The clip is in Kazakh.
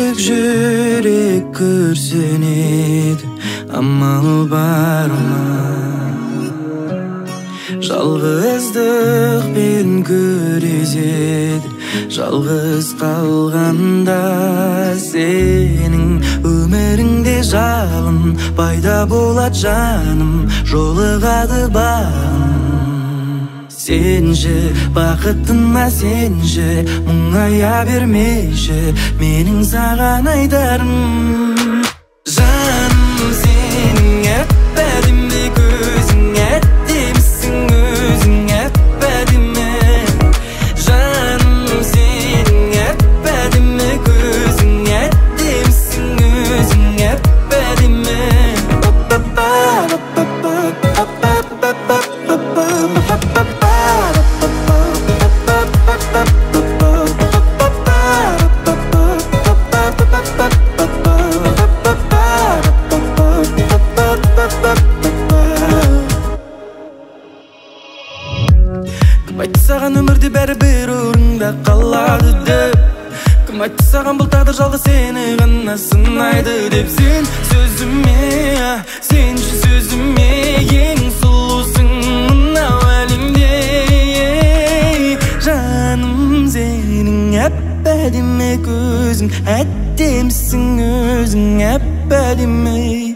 жүрек күрсінеді, амал бар ма? Жалғыздықпен күреседі, жалғыз қалғанда сенің өміріңде жалын пайда болады жаным, жолығады бағым. Сенші бақытына сенші, мұңая бермеші, менің саған айтарым. Жаным сенің әп-әдемі көзің, әдемісің өзің әп-әдемі. Жаным сенің әп-әдемі көзің, әдемісің өзің әп-әдемі. Кім айтты саған өмірде бәрібір орында қалады деп? Кім айтты саған бұл тағдыр жалғыз сені ғана сынайды деп? Сен сөзіме, сенші сөзіме, ең сұлусың мынау әлемде. Жаным сенің әп-әдемі көзің, әдемісің өзің әп-әдемі.